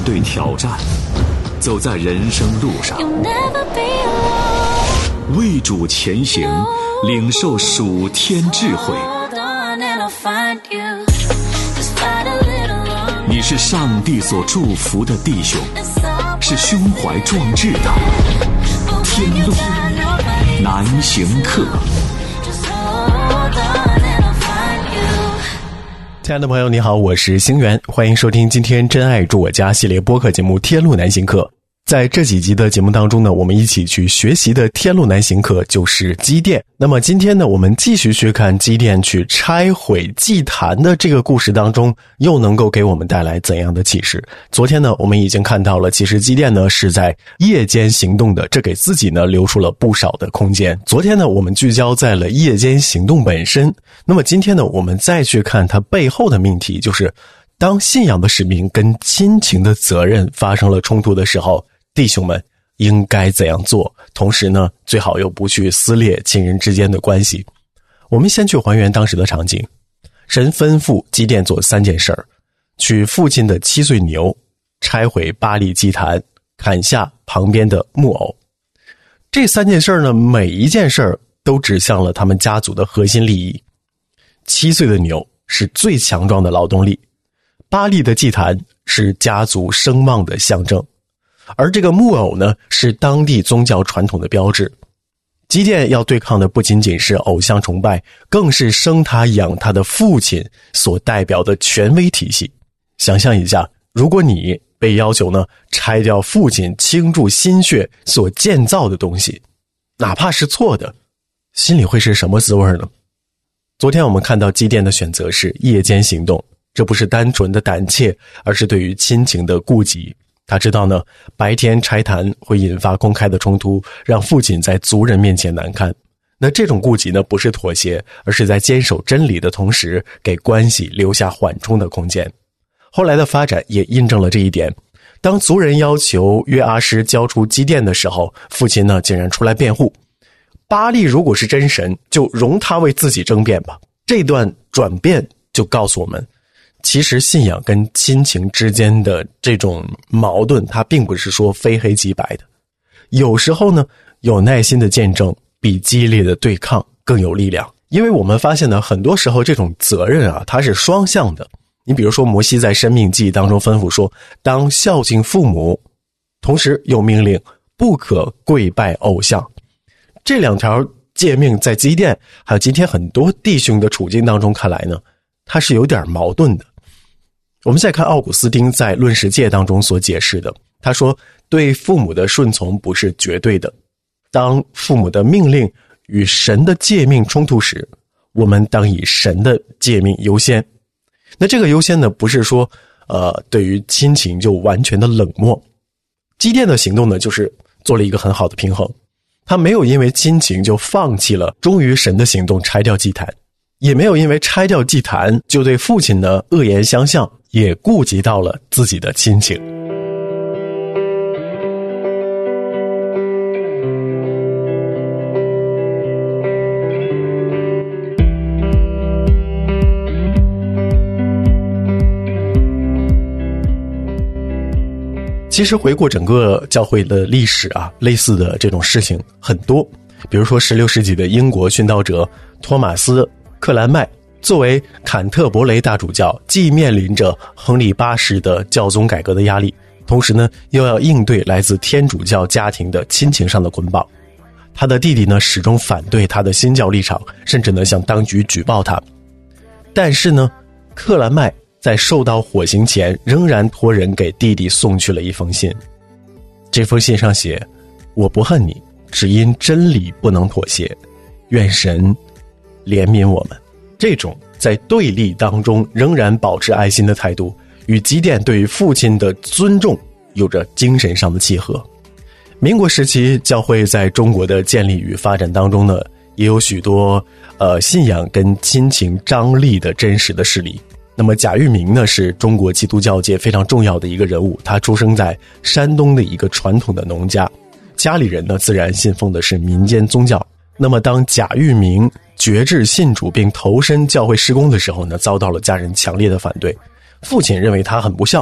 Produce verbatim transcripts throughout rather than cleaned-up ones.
对挑战，走在人生路上，为主前行，领受属天智慧。你是上帝所祝福的弟兄，是胸怀壮志的天路南行客。 亲爱的朋友你好，我是星源，欢迎收听今天真爱住我家系列播客节目天路南行客。在这几集的节目当中呢，我们一起去学习的天路南行客就是基甸。那么今天呢，我们继续去看基甸去拆毁祭坛的这个故事当中，又能够给我们带来怎样的启示。昨天呢，我们已经看到了，其实基甸呢是在夜间行动的，这给自己呢留出了不少的空间。昨天呢，我们聚焦在了夜间行动本身。那么今天呢，我们再去看它背后的命题，就是当信仰的使命跟亲情的责任发生了冲突的时候，弟兄们应该怎样做？同时呢，最好又不去撕裂亲人之间的关系。我们先去还原当时的场景。神吩咐基甸做三件事儿：取父亲的七岁牛，拆毁巴力祭坛，砍下旁边的木偶。这三件事儿呢，每一件事儿都指向了他们家族的核心利益。七岁的牛是最强壮的劳动力，巴力的祭坛是家族声望的象征，而这个木偶呢，是当地宗教传统的标志。基甸要对抗的不仅仅是偶像崇拜，更是生他养他的父亲所代表的权威体系。想象一下，如果你被要求呢拆掉父亲倾注心血所建造的东西，哪怕是错的，心里会是什么滋味呢？昨天我们看到基甸的选择是夜间行动，这不是单纯的胆怯，而是对于亲情的顾及。他知道呢，白天拆坛会引发公开的冲突，让父亲在族人面前难堪。那这种顾及呢，不是妥协，而是在坚守真理的同时，给关系留下缓冲的空间。后来的发展也印证了这一点。当族人要求约阿施交出基甸的时候，父亲呢竟然出来辩护，巴力如果是真神，就容他为自己争辩吧。这段转变就告诉我们，其实信仰跟亲情之间的这种矛盾，它并不是说非黑即白的。有时候呢，有耐心的见证比激烈的对抗更有力量。因为我们发现呢，很多时候这种责任啊，它是双向的。你比如说摩西在申命记当中吩咐说，当孝敬父母，同时又命令不可跪拜偶像。这两条诫命在基甸还有今天很多弟兄的处境当中看来呢，它是有点矛盾的。我们再看奥古斯丁在论十诫当中所解释的，他说对父母的顺从不是绝对的，当父母的命令与神的诫命冲突时，我们当以神的诫命优先。那这个优先呢，不是说呃，对于亲情就完全的冷漠。基甸的行动呢，就是做了一个很好的平衡，他没有因为亲情就放弃了忠于神的行动，拆掉祭坛，也没有因为拆掉祭坛就对父亲呢恶言相向，也顾及到了自己的亲情。其实回顾整个教会的历史啊，类似的这种事情很多。比如说十六世纪的英国殉道者托马斯克兰麦，作为坎特伯雷大主教，既面临着亨利八世的教宗改革的压力，同时呢又要应对来自天主教家庭的亲情上的捆绑。他的弟弟呢始终反对他的新教立场，甚至呢向当局举报他。但是呢，克兰麦在受到火刑前仍然托人给弟弟送去了一封信。这封信上写，我不恨你，只因真理不能妥协，愿神怜悯我们。这种在对立当中仍然保持爱心的态度，与基甸对于父亲的尊重有着精神上的契合。民国时期教会在中国的建立与发展当中呢，也有许多呃信仰跟亲情张力的真实的事例。那么贾玉明呢，是中国基督教界非常重要的一个人物，他出生在山东的一个传统的农家，家里人呢自然信奉的是民间宗教。那么当贾玉明决志信主并投身教会施工的时候呢，遭到了家人强烈的反对。父亲认为他很不孝，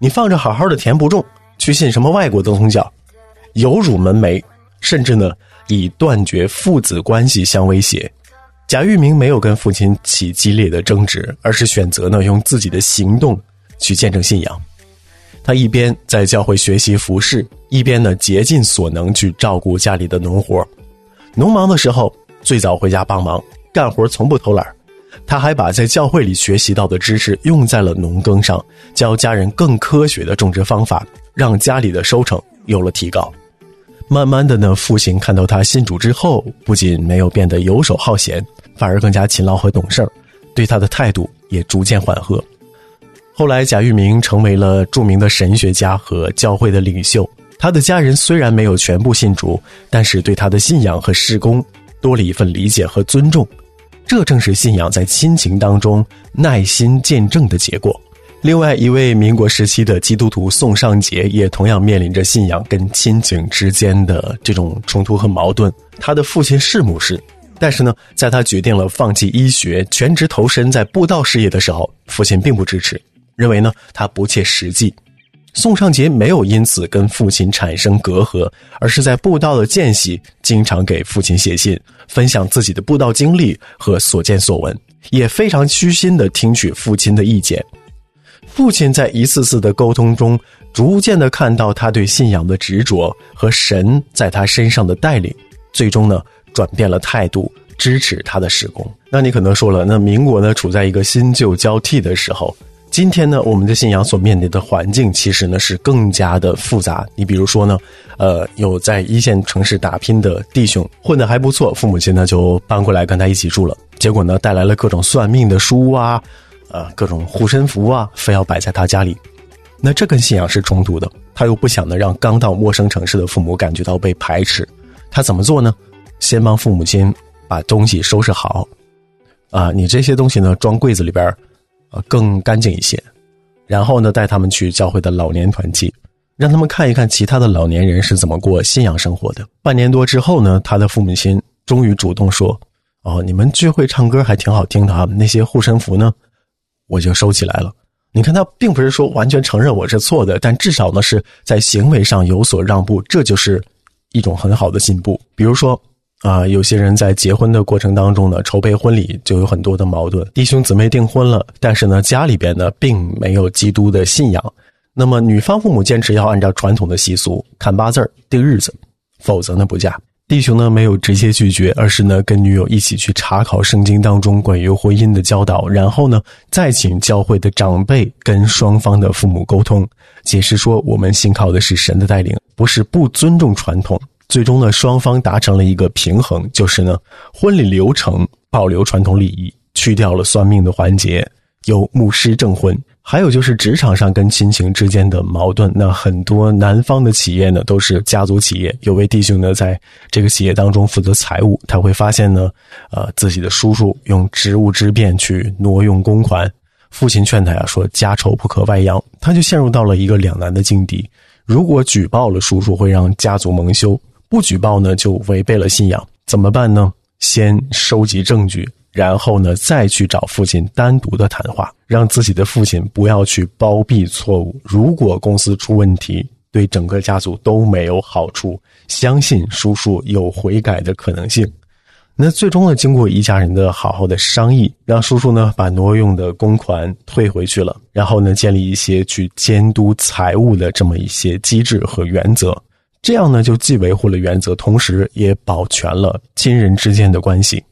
你放着好好的田不种，去信什么外国的宗教，有辱门楣，甚至呢以断绝父子关系相威胁。贾玉明没有跟父亲起激烈的争执，而是选择呢用自己的行动去见证信仰。他一边在教会学习服侍，一边呢竭尽所能去照顾家里的农活。农忙的时候最早回家帮忙，干活从不偷懒。他还把在教会里学习到的知识用在了农耕上，教家人更科学的种植方法，让家里的收成有了提高。慢慢的呢，父亲看到他信主之后，不仅没有变得游手好闲，反而更加勤劳和懂事，对他的态度也逐渐缓和。后来贾玉明成为了著名的神学家和教会的领袖，他的家人虽然没有全部信主，但是对他的信仰和事工多了一份理解和尊重，这正是信仰在亲情当中耐心见证的结果。另外一位民国时期的基督徒宋尚节也同样面临着信仰跟亲情之间的这种冲突和矛盾。他的父亲是牧师，但是呢，在他决定了放弃医学，全职投身在布道事业的时候，父亲并不支持，认为呢他不切实际。宋尚节没有因此跟父亲产生隔阂，而是在布道的间隙经常给父亲写信，分享自己的布道经历和所见所闻，也非常虚心地听取父亲的意见。父亲在一次次的沟通中，逐渐地看到他对信仰的执着和神在他身上的带领，最终呢转变了态度，支持他的事工。那你可能说了，那民国呢处在一个新旧交替的时候，今天呢我们的信仰所面临的环境其实呢是更加的复杂。你比如说呢呃，有在一线城市打拼的弟兄混得还不错，父母亲呢就搬过来跟他一起住了，结果呢带来了各种算命的书啊呃，各种护身符啊，非要摆在他家里。那这跟信仰是冲突的，他又不想呢让刚到陌生城市的父母感觉到被排斥。他怎么做呢？先帮父母亲把东西收拾好啊、呃，你这些东西呢装柜子里边呃更干净一些。然后呢带他们去教会的老年团契，让他们看一看其他的老年人是怎么过信仰生活的。半年多之后呢，他的父母亲终于主动说，哦，你们聚会唱歌还挺好听的啊，那些护身符呢我就收起来了。你看他并不是说完全承认我是错的，但至少呢是在行为上有所让步，这就是一种很好的进步。比如说啊、呃，有些人在结婚的过程当中呢，筹备婚礼就有很多的矛盾，弟兄姊妹订婚了，但是呢家里边呢并没有基督的信仰，那么女方父母坚持要按照传统的习俗看八字定日子，否则呢不嫁。弟兄呢没有直接拒绝，而是呢跟女友一起去查考圣经当中关于婚姻的教导，然后呢再请教会的长辈跟双方的父母沟通，解释说我们信靠的是神的带领，不是不尊重传统。最终呢双方达成了一个平衡，就是呢婚礼流程保留传统礼仪，去掉了算命的环节，由牧师证婚。还有就是职场上跟亲情之间的矛盾，那很多南方的企业呢都是家族企业，有位弟兄呢在这个企业当中负责财务，他会发现呢呃自己的叔叔用职务之便去挪用公款，父亲劝他呀说家丑不可外扬，他就陷入到了一个两难的境地。如果举报了叔叔会让家族蒙羞，不举报呢就违背了信仰，怎么办呢？先收集证据，然后呢再去找父亲单独的谈话，让自己的父亲不要去包庇错误。如果公司出问题，对整个家族都没有好处，相信叔叔有悔改的可能性。那最终呢经过一家人的好好的商议，让叔叔呢把挪用的公款退回去了，然后呢建立一些去监督财务的这么一些机制和原则，这样呢就既维护了原则，同时也保全了亲人之间的关系。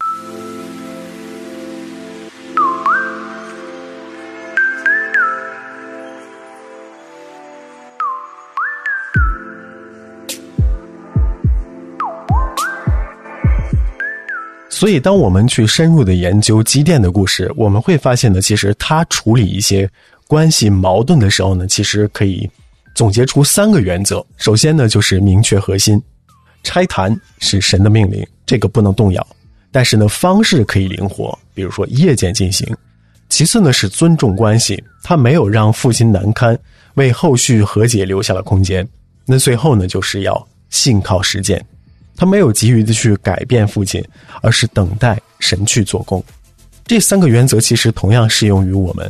所以当我们去深入的研究基甸的故事，我们会发现呢，其实他处理一些关系矛盾的时候呢，其实可以总结出三个原则。首先呢就是明确核心，拆坛是神的命令，这个不能动摇，但是呢方式可以灵活，比如说夜间进行。其次呢是尊重关系，他没有让父亲难堪，为后续和解留下了空间。那最后呢就是要信靠实践，他没有急于的去改变父亲，而是等待神去做工。这三个原则其实同样适用于我们。在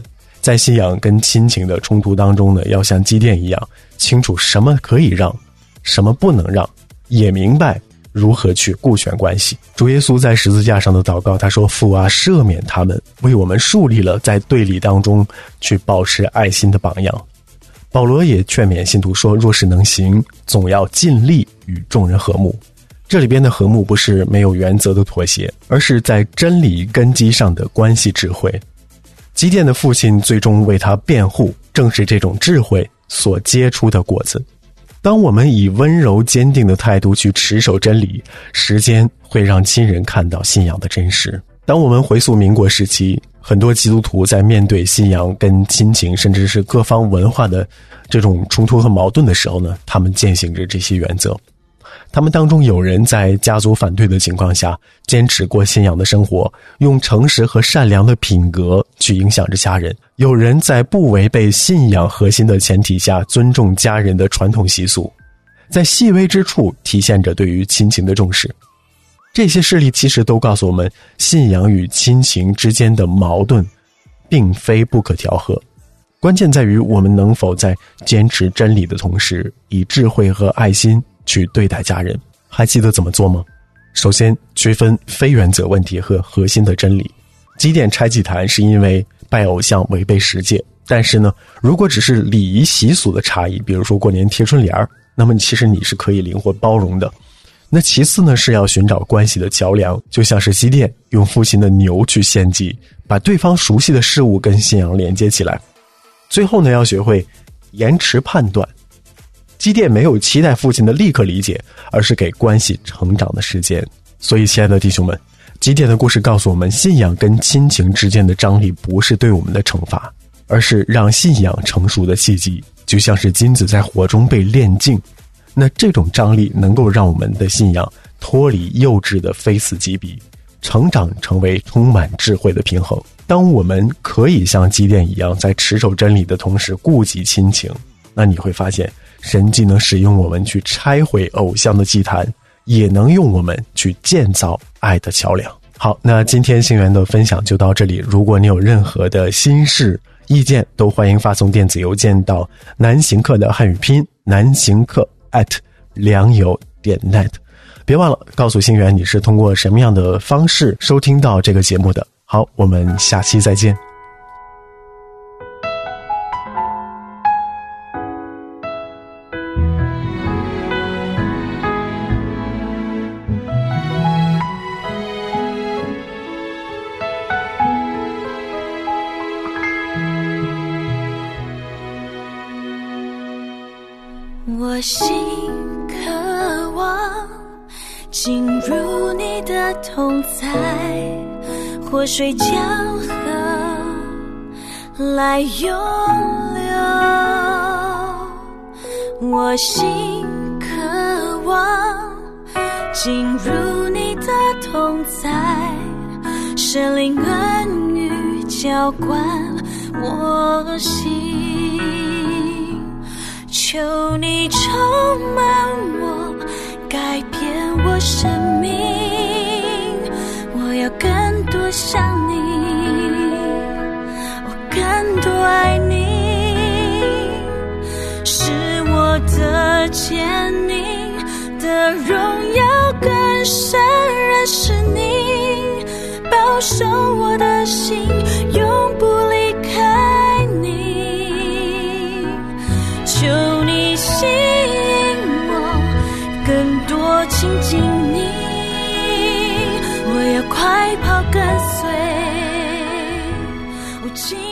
在信仰跟亲情的冲突当中呢，要像基甸一样，清楚什么可以让，什么不能让，也明白如何去顾全关系。主耶稣在十字架上的祷告，他说：父啊，赦免他们，为我们树立了在对立当中去保持爱心的榜样。保罗也劝勉信徒说，若是能行，总要尽力与众人和睦。这里边的和睦不是没有原则的妥协，而是在真理根基上的关系智慧。基甸的父亲最终为他辩护，正是这种智慧所结出的果子。当我们以温柔坚定的态度去持守真理，时间会让亲人看到信仰的真实。当我们回溯民国时期，很多基督徒在面对信仰跟亲情甚至是各方文化的这种冲突和矛盾的时候呢，他们践行着这些原则。他们当中有人在家族反对的情况下坚持过信仰的生活，用诚实和善良的品格去影响着家人。有人在不违背信仰核心的前提下尊重家人的传统习俗，在细微之处体现着对于亲情的重视。这些事例其实都告诉我们，信仰与亲情之间的矛盾并非不可调和，关键在于我们能否在坚持真理的同时，以智慧和爱心去对待家人。还记得怎么做吗？首先，区分非原则问题和核心的真理。基甸拆祭坛是因为拜偶像违背十诫，但是呢，如果只是礼仪习俗的差异，比如说过年贴春联，那么其实你是可以灵活包容的。那其次呢，是要寻找关系的桥梁，就像是基甸用父亲的牛去献祭，把对方熟悉的事物跟信仰连接起来。最后呢，要学会延迟判断。基甸没有期待父亲的立刻理解，而是给关系成长的时间。所以亲爱的弟兄们，基甸的故事告诉我们，信仰跟亲情之间的张力不是对我们的惩罚，而是让信仰成熟的契机，就像是金子在火中被炼净。那这种张力能够让我们的信仰脱离幼稚的非死即彼，成长成为充满智慧的平衡。当我们可以像基甸一样，在持守真理的同时顾及亲情，那你会发现，神既能使用我们去拆毁偶像的祭坛，也能用我们去建造爱的桥梁。好，那今天星源的分享就到这里。如果你有任何的心事意见，都欢迎发送电子邮件到南行客的汉语拼南行客 at 良友点 net。 别忘了告诉星源你是通过什么样的方式收听到这个节目的。好，我们下期再见。 我心渴望进入你的同在，活水江河来涌流。我心渴望进入你的同在，圣灵恩雨浇灌我心，求你充满我，改变我生命，我要更多像你，我更多爱你，是我的坚定的荣耀，更深认识你，保守我的心，永不离开你，求你吸引我，更多亲近你，我要快跑跟随。